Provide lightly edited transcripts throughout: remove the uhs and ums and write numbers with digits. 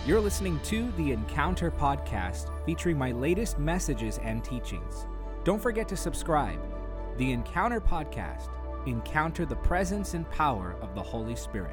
You're listening to the Encounter Podcast, featuring my latest messages and teachings. Don't forget to subscribe. The Encounter Podcast. Encounter the presence and power of the Holy Spirit.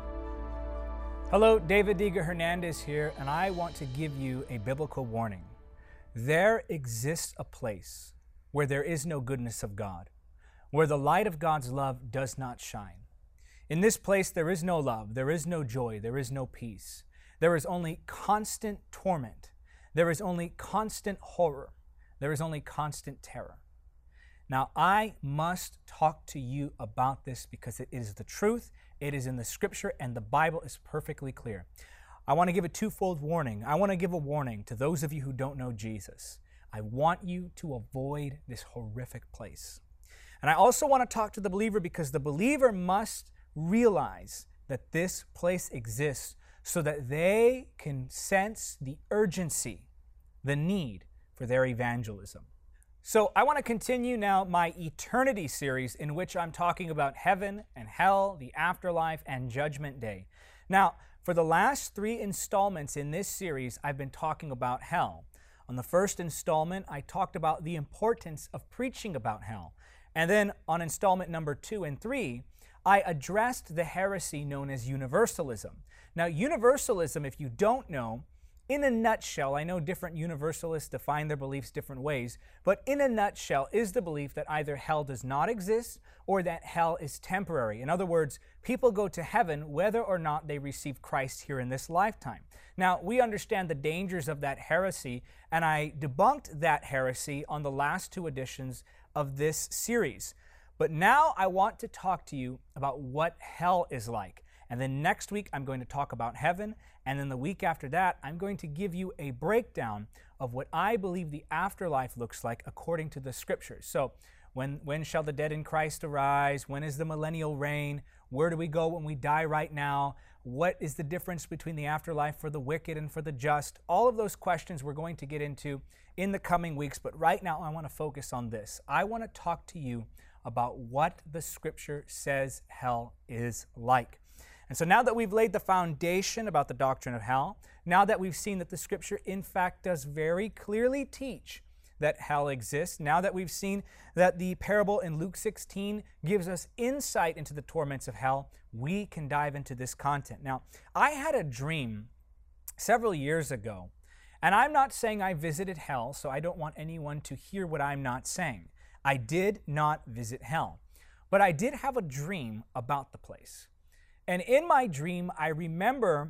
Hello, David Diga Hernandez here, and I want to give you a biblical warning. There exists a place where there is no goodness of God, where the light of God's love does not shine. In this place, there is no love, there is no joy, there is no peace. There is only constant torment. There is only constant horror. There is only constant terror. Now, I must talk to you about this because it is the truth, it is in the Scripture, and the Bible is perfectly clear. I want to give a twofold warning. I want to give a warning to those of you who don't know Jesus. I want you to avoid this horrific place. And I also want to talk to the believer because the believer must realize that this place exists so that they can sense the urgency, the need for their evangelism. So I want to continue now my eternity series in which I'm talking about heaven and hell, the afterlife, and Judgment Day. Now, for the last 3 installments in this series, I've been talking about hell. On the first installment, I talked about the importance of preaching about hell. And then on installment number 2 and 3, I addressed the heresy known as universalism. Now, universalism, if you don't know, in a nutshell, I know different universalists define their beliefs different ways, but in a nutshell is the belief that either hell does not exist or that hell is temporary. In other words, people go to heaven whether or not they receive Christ here in this lifetime. Now, we understand the dangers of that heresy, and I debunked that heresy on the last 2 editions of this series. But now I want to talk to you about what hell is like. And then next week, I'm going to talk about heaven. And then the week after that, I'm going to give you a breakdown of what I believe the afterlife looks like according to the Scriptures. So when shall the dead in Christ arise? When is the millennial reign? Where do we go when we die right now? What is the difference between the afterlife for the wicked and for the just? All of those questions we're going to get into in the coming weeks. But right now, I want to focus on this. I want to talk to you about what the Scripture says hell is like. And so now that we've laid the foundation about the doctrine of hell, now that we've seen that the Scripture in fact does very clearly teach that hell exists, now that we've seen that the parable in Luke 16 gives us insight into the torments of hell, we can dive into this content. Now, I had a dream several years ago, and I'm not saying I visited hell, so I don't want anyone to hear what I'm not saying. I did not visit hell, but I did have a dream about the place. And in my dream, I remember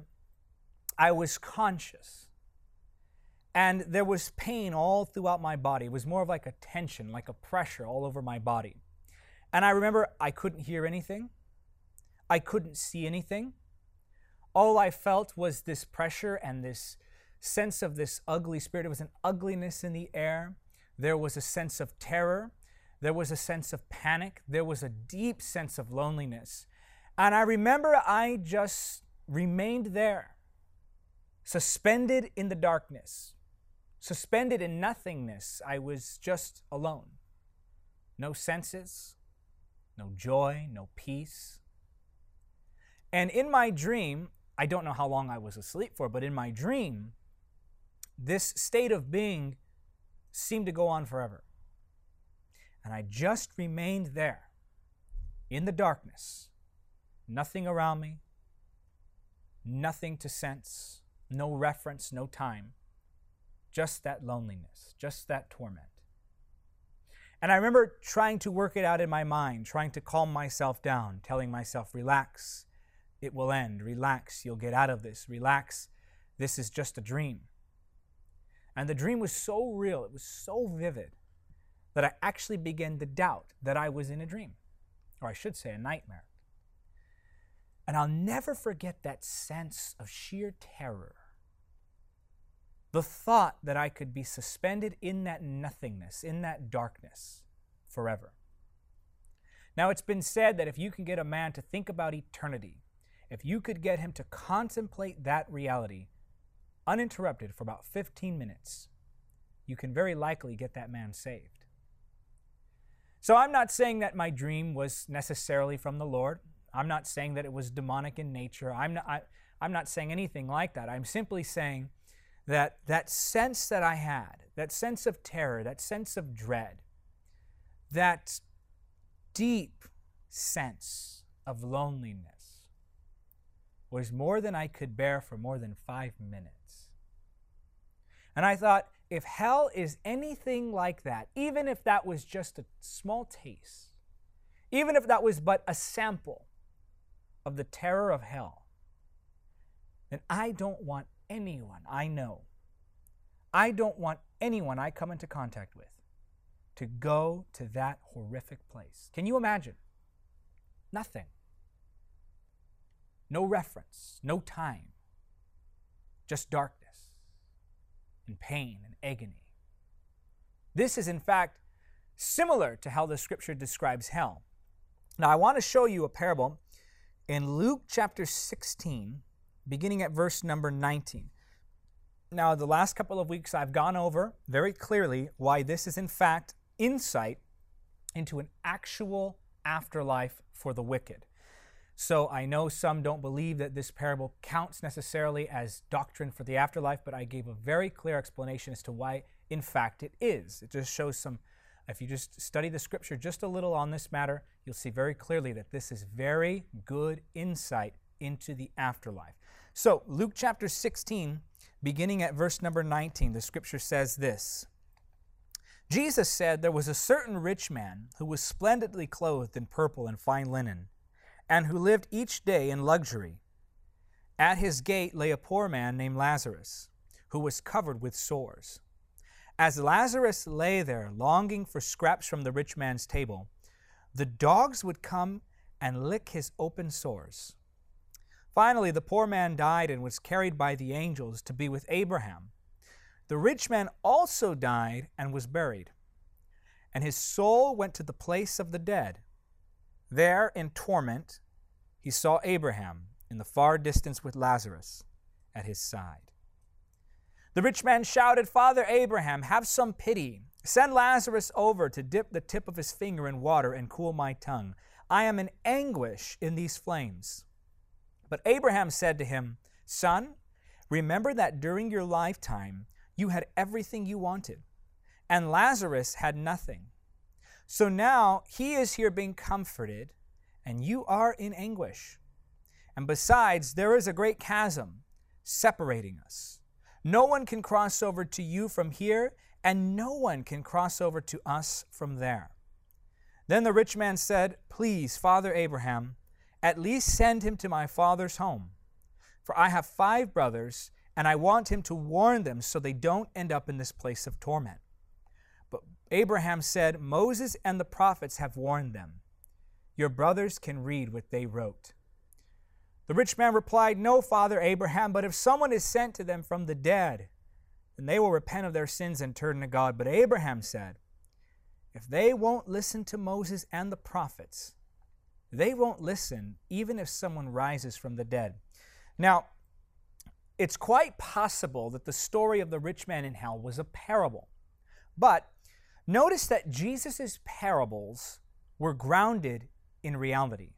I was conscious. And there was pain all throughout my body. It was more of like a tension, like a pressure all over my body. And I remember I couldn't hear anything. I couldn't see anything. All I felt was this pressure and this sense of this ugly spirit. It was an ugliness in the air. There was a sense of terror. There was a sense of panic. There was a deep sense of loneliness. And I remember I just remained there, suspended in the darkness, suspended in nothingness. I was just alone. No senses, no joy, no peace. And in my dream, I don't know how long I was asleep for, but in my dream, this state of being seemed to go on forever. And I just remained there in the darkness. Nothing around me, nothing to sense, no reference, no time, just that loneliness, just that torment. And I remember trying to work it out in my mind, trying to calm myself down, telling myself, relax, it will end, relax, you'll get out of this, relax, this is just a dream. And the dream was so real, it was so vivid, that I actually began to doubt that I was in a dream, or I should say a nightmare. And I'll never forget that sense of sheer terror. The thought that I could be suspended in that nothingness, in that darkness, forever. Now, it's been said that if you can get a man to think about eternity, if you could get him to contemplate that reality uninterrupted for about 15 minutes, you can very likely get that man saved. So I'm not saying that my dream was necessarily from the Lord. I'm not saying that it was demonic in nature. I'm not saying anything like that. I'm simply saying that sense that I had, that sense of terror, that sense of dread, that deep sense of loneliness was more than I could bear for more than 5 minutes. And I thought, if hell is anything like that, even if that was just a small taste, even if that was but a sample of the terror of hell, then I don't want anyone I know, I don't want anyone I come into contact with to go to that horrific place. Can you imagine? Nothing. No reference, no time, just darkness and pain and agony. This is, in fact, similar to how the Scripture describes hell. Now, I want to show you a parable in Luke chapter 16, beginning at verse number 19. Now, the last couple of weeks, I've gone over very clearly why this is, in fact, insight into an actual afterlife for the wicked. So I know some don't believe that this parable counts necessarily as doctrine for the afterlife, but I gave a very clear explanation as to why, in fact, it is. It just shows some, if you just study the Scripture just a little on this matter, you'll see very clearly that this is very good insight into the afterlife. So, Luke chapter 16, beginning at verse number 19, the Scripture says this. Jesus said, "There was a certain rich man who was splendidly clothed in purple and fine linen, and who lived each day in luxury. At his gate lay a poor man named Lazarus, who was covered with sores. As Lazarus lay there, longing for scraps from the rich man's table, the dogs would come and lick his open sores. Finally, the poor man died and was carried by the angels to be with Abraham. The rich man also died and was buried, and his soul went to the place of the dead. There, in torment, he saw Abraham in the far distance with Lazarus at his side. The rich man shouted, 'Father Abraham, have some pity. Send Lazarus over to dip the tip of his finger in water and cool my tongue. I am in anguish in these flames.' But Abraham said to him, 'Son, remember that during your lifetime you had everything you wanted, and Lazarus had nothing. So now he is here being comforted, and you are in anguish. And besides, there is a great chasm separating us. No one can cross over to you from here, and no one can cross over to us from there.' Then the rich man said, 'Please, Father Abraham, at least send him to my father's home. For I have 5 brothers, and I want him to warn them so they don't end up in this place of torment.' But Abraham said, 'Moses and the prophets have warned them. Your brothers can read what they wrote.' The rich man replied, 'No, Father Abraham, but if someone is sent to them from the dead, then they will repent of their sins and turn to God.' But Abraham said, 'If they won't listen to Moses and the prophets, they won't listen even if someone rises from the dead.'" Now, it's quite possible that the story of the rich man in hell was a parable. But notice that Jesus' parables were grounded in reality.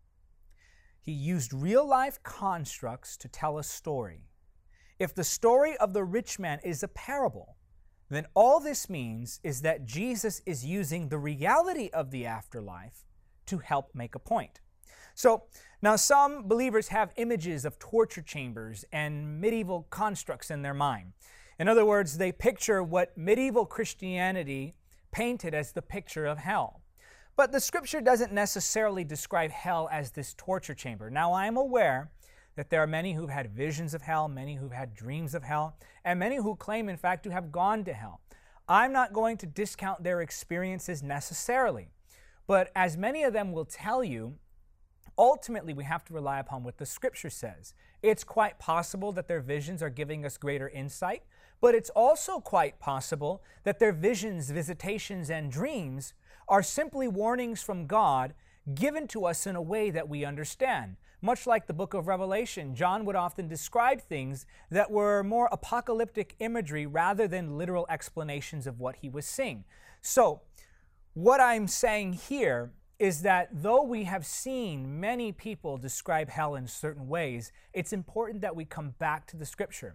He used real-life constructs to tell a story. If the story of the rich man is a parable, then all this means is that Jesus is using the reality of the afterlife to help make a point. So, now some believers have images of torture chambers and medieval constructs in their mind. In other words, they picture what medieval Christianity painted as the picture of hell. But the Scripture doesn't necessarily describe hell as this torture chamber. Now, I am aware that there are many who've had visions of hell, many who've had dreams of hell, and many who claim, in fact, to have gone to hell. I'm not going to discount their experiences necessarily, but as many of them will tell you, ultimately we have to rely upon what the Scripture says. It's quite possible that their visions are giving us greater insight, but it's also quite possible that their visions, visitations, and dreams are simply warnings from God given to us in a way that we understand. Much like the book of Revelation, John would often describe things that were more apocalyptic imagery rather than literal explanations of what he was seeing. So, what I'm saying here is that though we have seen many people describe hell in certain ways, it's important that we come back to the Scripture.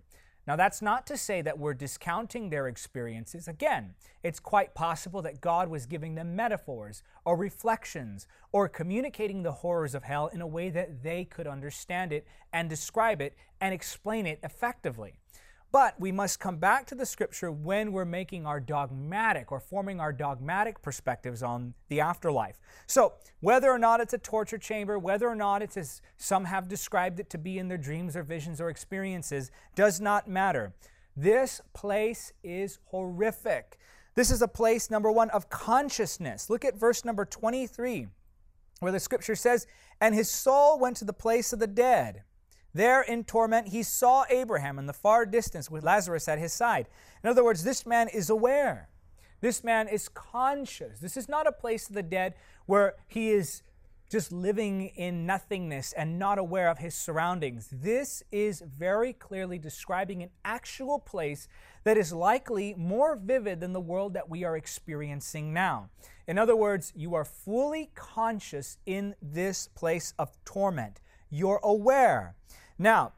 Now, that's not to say that we're discounting their experiences. Again, it's quite possible that God was giving them metaphors or reflections or communicating the horrors of hell in a way that they could understand it and describe it and explain it effectively. But we must come back to the Scripture when we're making our dogmatic or forming our dogmatic perspectives on the afterlife. So whether or not it's a torture chamber, whether or not it's as some have described it to be in their dreams or visions or experiences, does not matter. This place is horrific. This is a place, number one, of consciousness. Look at verse number 23, where the Scripture says, "And his soul went to the place of the dead. There in torment, he saw Abraham in the far distance with Lazarus at his side." In other words, this man is aware. This man is conscious. This is not a place of the dead where he is just living in nothingness and not aware of his surroundings. This is very clearly describing an actual place that is likely more vivid than the world that we are experiencing now. In other words, you are fully conscious in this place of torment. You're aware. Now,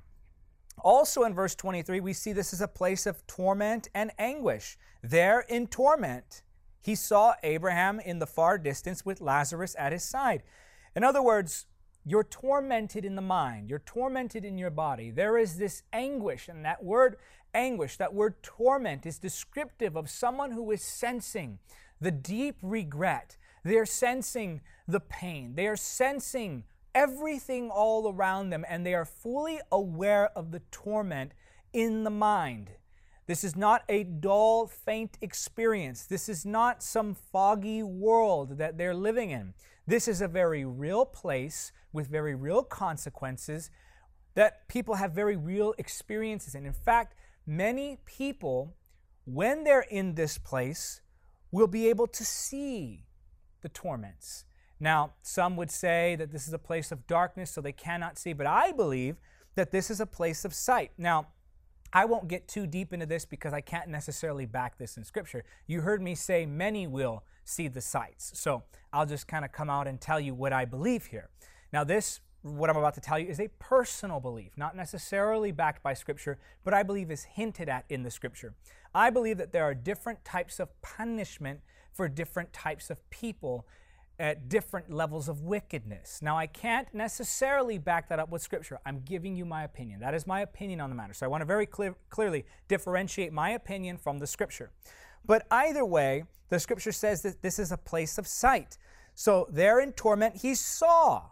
also in verse 23, we see this is a place of torment and anguish. There in torment, he saw Abraham in the far distance with Lazarus at his side. In other words, you're tormented in the mind. You're tormented in your body. There is this anguish, and that word anguish, that word torment, is descriptive of someone who is sensing the deep regret. They're sensing the pain. They are sensing everything all around them, and they are fully aware of the torment in the mind. This is not a dull, faint experience. This is not some foggy world that they're living in. This is a very real place with very real consequences that people have very real experiences in. In fact, many people, when they're in this place, will be able to see the torments. Now, some would say that this is a place of darkness, so they cannot see, but I believe that this is a place of sight. Now, I won't get too deep into this because I can't necessarily back this in Scripture. You heard me say many will see the sights. So I'll just kind of come out and tell you what I believe here. Now, what I'm about to tell you is a personal belief, not necessarily backed by Scripture, but I believe is hinted at in the Scripture. I believe that there are different types of punishment for different types of people at different levels of wickedness. Now, I can't necessarily back that up with Scripture. I'm giving you my opinion. That is my opinion on the matter. So I want to very clearly differentiate my opinion from the Scripture. But either way, the Scripture says that this is a place of sight. So there in torment, he saw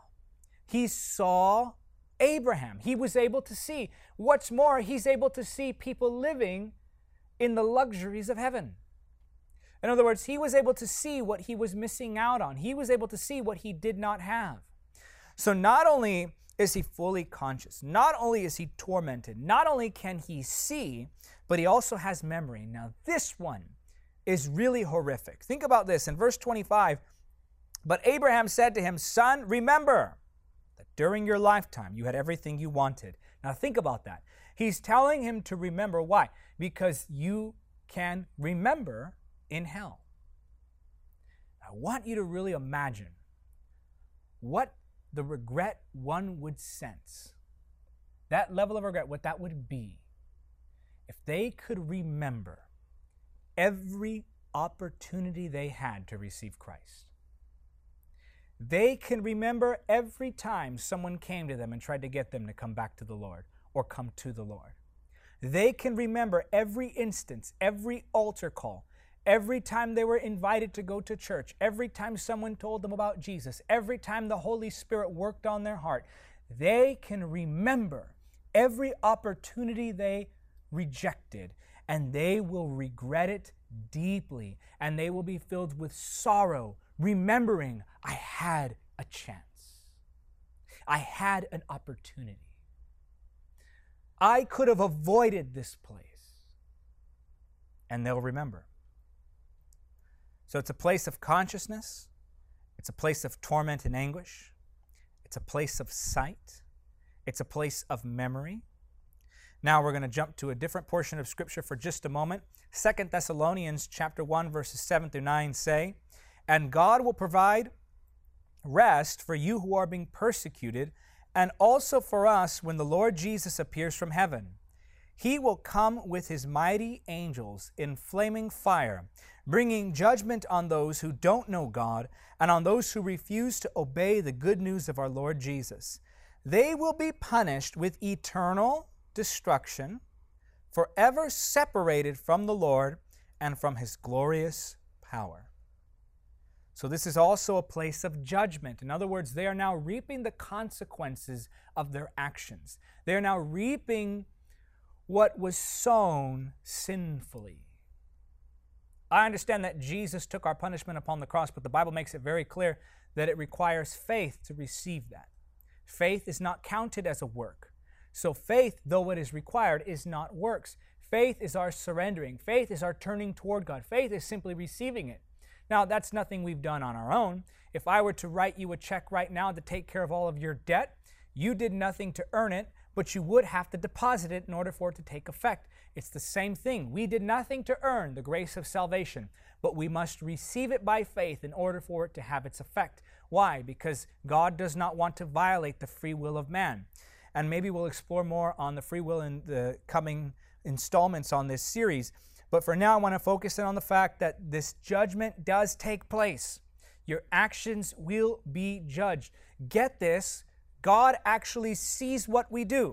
Abraham. He was able to see. What's more, he's able to see people living in the luxuries of heaven. In other words, he was able to see what he was missing out on. He was able to see what he did not have. So not only is he fully conscious, not only is he tormented, not only can he see, but he also has memory. Now this one is really horrific. Think about this in verse 25. "But Abraham said to him, 'Son, remember that during your lifetime you had everything you wanted.'" Now think about that. He's telling him to remember. Why? Because you can remember in hell. I want you to really imagine what the regret one would sense, that level of regret, what that would be if they could remember every opportunity they had to receive Christ. They can remember every time someone came to them and tried to get them to come back to the Lord or come to the Lord. They can remember every instance, every altar call, every time they were invited to go to church, every time someone told them about Jesus, every time the Holy Spirit worked on their heart. They can remember every opportunity they rejected, and they will regret it deeply, and they will be filled with sorrow, remembering, I had a chance. I had an opportunity. I could have avoided this place. And they'll remember. So it's a place of consciousness. It's a place of torment and anguish. It's a place of sight. It's a place of memory. Now we're going to jump to a different portion of Scripture for just a moment. 2 Thessalonians chapter 1, verses 7 through 9 say, "And God will provide rest for you who are being persecuted, and also for us when the Lord Jesus appears from heaven. He will come with his mighty angels in flaming fire, bringing judgment on those who don't know God and on those who refuse to obey the good news of our Lord Jesus. They will be punished with eternal destruction, forever separated from the Lord and from his glorious power. So this is also a place of judgment. In other words, they are now reaping the consequences of their actions. They are now reaping what was sown sinfully. I understand that Jesus took our punishment upon the cross, but the Bible makes it very clear that it requires faith to receive that. Faith is not counted as a work. So faith, though it is required, is not works. Faith is our surrendering. Faith is our turning toward God. Faith is simply receiving it. Now, that's nothing we've done on our own. If I were to write you a check right now to take care of all of your debt, you did nothing to earn it, but you would have to deposit it in order for it to take effect. It's the same thing. We did nothing to earn the grace of salvation, but we must receive it by faith in order for it to have its effect. Why? Because God does not want to violate the free will of man. And maybe we'll explore more on the free will in the coming installments on this series. But for now, I want to focus in on the fact that this judgment does take place. Your actions will be judged. Get this, God actually sees what we do.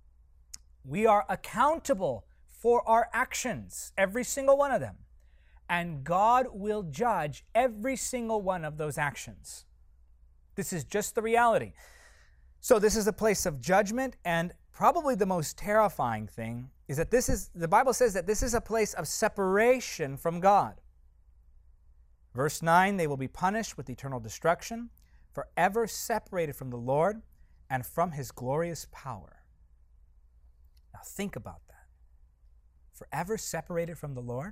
We are accountable for our actions, every single one of them. And God will judge every single one of those actions. This is just the reality. So this is a place of judgment, and probably the most terrifying thing is that the Bible says that this is a place of separation from God. Verse 9, they will be punished with eternal destruction, forever separated from the Lord and from his glorious power. Now think about that. Forever separated from the Lord?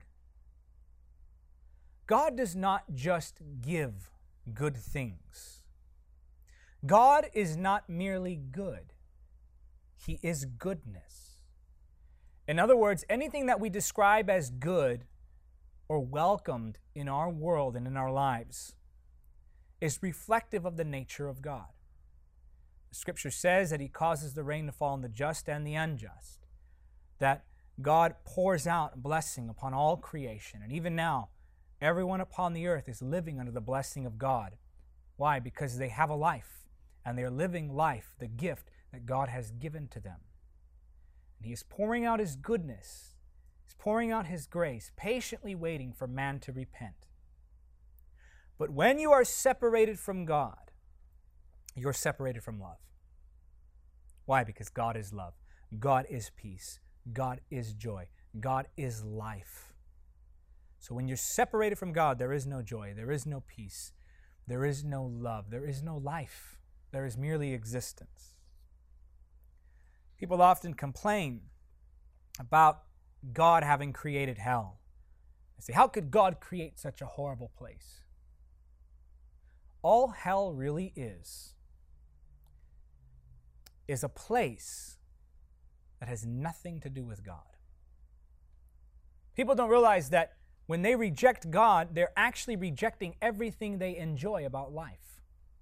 God does not just give good things. God is not merely good. He is goodness. In other words, anything that we describe as good or welcomed in our world and in our lives is reflective of the nature of God. The Scripture says that he causes the rain to fall on the just and the unjust, that God pours out blessing upon all creation, and even now, everyone upon the earth is living under the blessing of God. Why? Because they have a life, and they are living life, the gift that God has given to them. And he is pouring out his goodness. He's pouring out his grace, patiently waiting for man to repent. But when you are separated from God, you're separated from love. Why? Because God is love. God is peace. God is joy. God is life. So when you're separated from God, there is no joy, there is no peace, there is no love, there is no life. There is merely existence. People often complain about God having created hell. They say, how could God create such a horrible place? All hell really is a place that has nothing to do with God. People don't realize that when they reject God, they're actually rejecting everything they enjoy about life.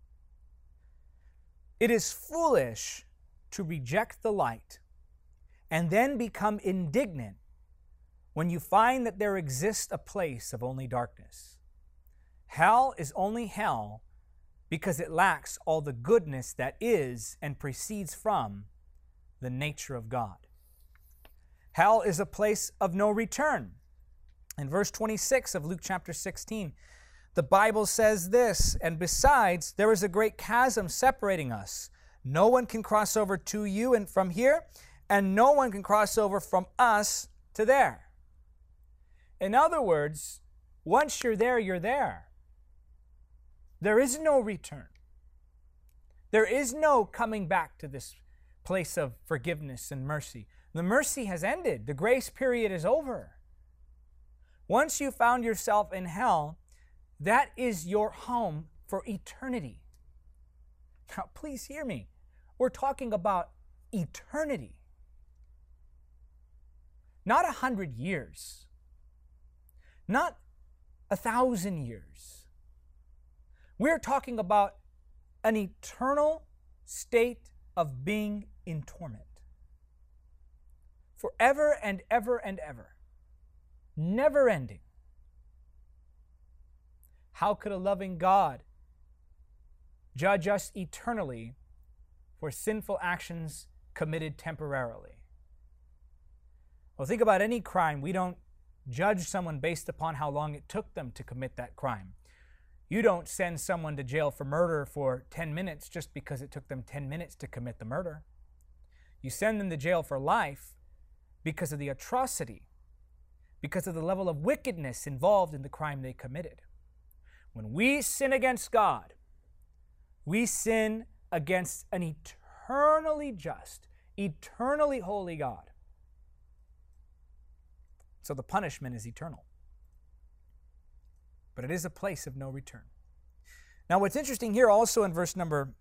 It is foolish to reject the light and then become indignant when you find that there exists a place of only darkness. Hell is only hell because it lacks all the goodness that is and proceeds from the nature of God. Hell is a place of no return. In verse 26 of Luke chapter 16, the Bible says this, and besides, there is a great chasm separating us. No one can cross over to you and from here, and no one can cross over from us to there. In other words, once you're there, you're there. There is no return. There is no coming back to this place of forgiveness and mercy. The mercy has ended. The grace period is over. Once you found yourself in hell, that is your home for eternity. Now, please hear me. We're talking about eternity. Not 100 years. Not 1,000 years. We're talking about an eternal state of being in torment. forever and ever and ever, never ending. How could a loving God judge us eternally for sinful actions committed temporarily? Well, think about any crime. We don't judge someone based upon how long it took them to commit that crime. You don't send someone to jail for murder for 10 minutes just because it took them 10 minutes to commit the murder. You send them to jail for life because of the atrocity, because of the level of wickedness involved in the crime they committed. When we sin against God, we sin against an eternally just, eternally holy God. So the punishment is eternal. But it is a place of no return. Now what's interesting here also in verse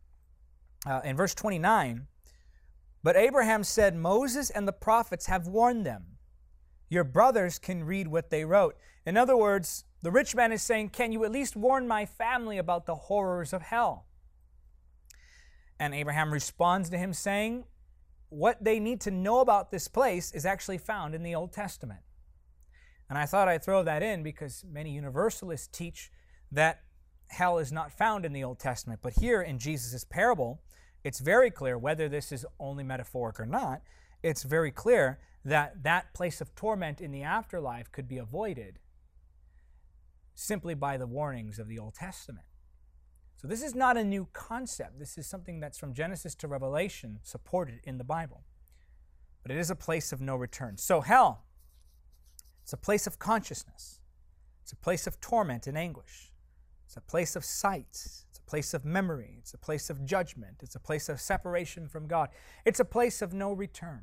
29, but Abraham said, Moses and the prophets have warned them. Your brothers can read what they wrote. In other words, the rich man is saying, can you at least warn my family about the horrors of hell? And Abraham responds to him saying, what they need to know about this place is actually found in the Old Testament. And I thought I'd throw that in because many universalists teach that hell is not found in the Old Testament. But here in Jesus' parable, it's very clear, whether this is only metaphoric or not, it's very clear that that place of torment in the afterlife could be avoided simply by the warnings of the Old Testament. So this is not a new concept. This is something that's from Genesis to Revelation supported in the Bible. But it is a place of no return. So hell, it's a place of consciousness. It's a place of torment and anguish. It's a place of sight. It's a place of memory. It's a place of judgment. It's a place of separation from God. It's a place of no return.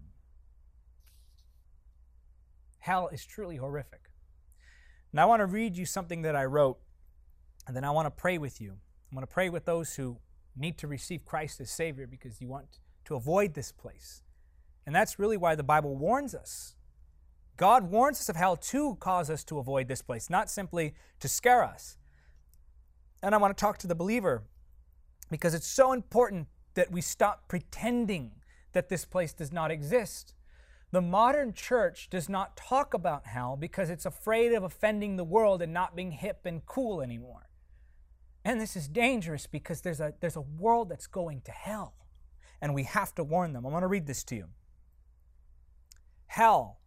Hell is truly horrific. Now I want to read you something that I wrote, and then I want to pray with you. I want to pray with those who need to receive Christ as Savior because you want to avoid this place. And that's really why the Bible warns us. God warns us of hell to cause us to avoid this place, not simply to scare us. And I want to talk to the believer because it's so important that we stop pretending that this place does not exist. The modern church does not talk about hell because it's afraid of offending the world and not being hip and cool anymore. And this is dangerous because there's a world that's going to hell, and we have to warn them. I want to read this to you. Hell,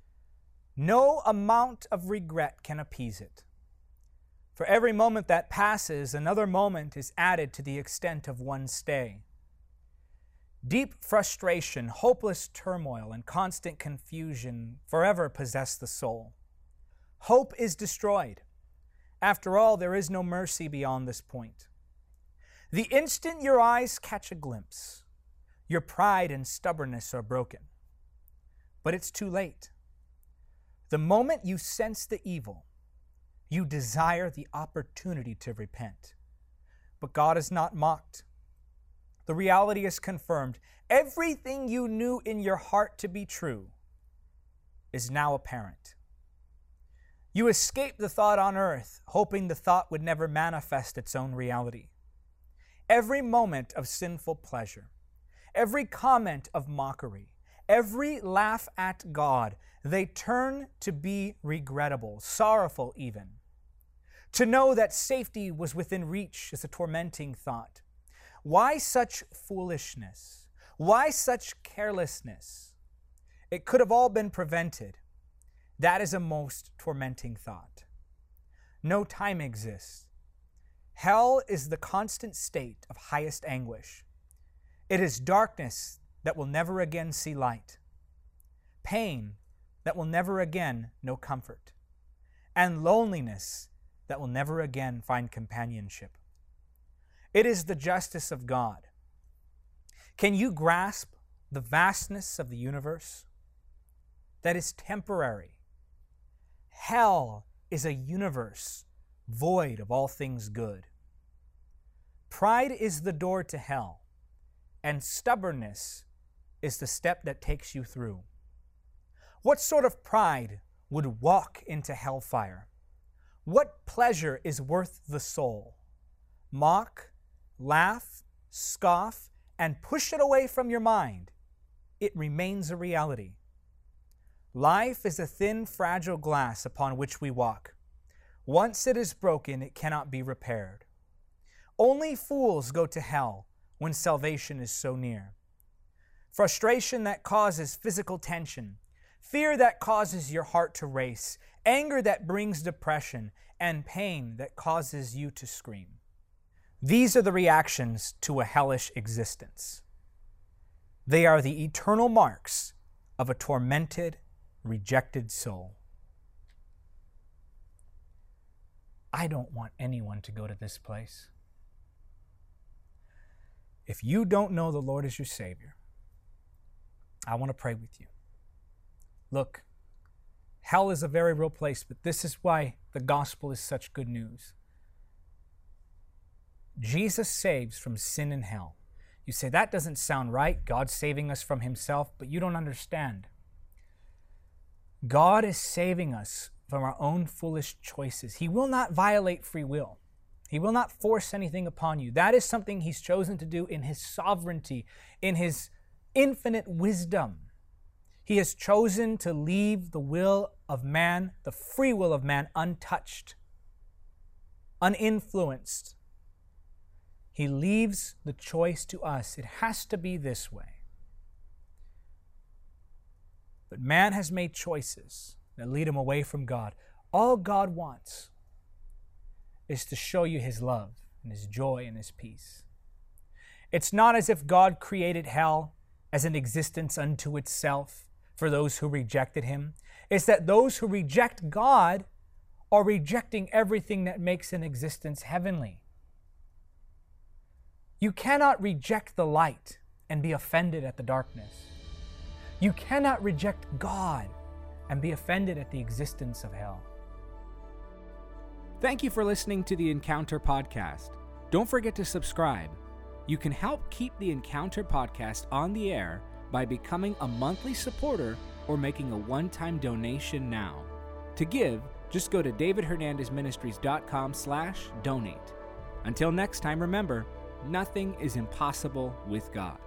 no amount of regret can appease it. For every moment that passes, another moment is added to the extent of one's stay. Deep frustration, hopeless turmoil, and constant confusion forever possess the soul. Hope is destroyed. After all, there is no mercy beyond this point. The instant your eyes catch a glimpse, your pride and stubbornness are broken. But it's too late. The moment you sense the evil, you desire the opportunity to repent. But God is not mocked. The reality is confirmed. Everything you knew in your heart to be true is now apparent. You escaped the thought on earth, hoping the thought would never manifest its own reality. Every moment of sinful pleasure, every comment of mockery, every laugh at God, they turn to be regrettable, sorrowful even. To know that safety was within reach is a tormenting thought. Why such foolishness? Why such carelessness? It could have all been prevented. That is a most tormenting thought. No time exists. Hell is the constant state of highest anguish. It is darkness that will never again see light, pain that will never again know comfort, and loneliness that will never again find companionship. It is the justice of God. Can you grasp the vastness of the universe? That is temporary. Hell is a universe void of all things good. Pride is the door to hell, and stubbornness is the step that takes you through. What sort of pride would walk into hellfire? What pleasure is worth the soul? Mock, laugh, scoff, and push it away from your mind. It remains a reality. Life is a thin, fragile glass upon which we walk. Once it is broken, it cannot be repaired. Only fools go to hell when salvation is so near. Frustration that causes physical tension, fear that causes your heart to race, anger that brings depression, and pain that causes you to scream. These are the reactions to a hellish existence. They are the eternal marks of a tormented, rejected soul. I don't want anyone to go to this place. If you don't know the Lord as your Savior, I want to pray with you. Look, hell is a very real place, but this is why the gospel is such good news. Jesus saves from sin and hell. You say, that doesn't sound right, God saving us from himself, but you don't understand. God is saving us from our own foolish choices. He will not violate free will. He will not force anything upon you. That is something he's chosen to do in his sovereignty, in his infinite wisdom. He has chosen to leave the will of man, the free will of man, untouched, uninfluenced. He leaves the choice to us. It has to be this way. But man has made choices that lead him away from God. All God wants is to show you his love and his joy and his peace. It's not as if God created hell as an existence unto itself for those who rejected him. It's that those who reject God are rejecting everything that makes an existence heavenly. You cannot reject the light and be offended at the darkness. You cannot reject God and be offended at the existence of hell. Thank you for listening to the Encounter Podcast. Don't forget to subscribe. You can help keep the Encounter Podcast on the air by becoming a monthly supporter or making a one-time donation now. To give, just go to davidhernandezministries.com/donate. Until next time, remember, nothing is impossible with God.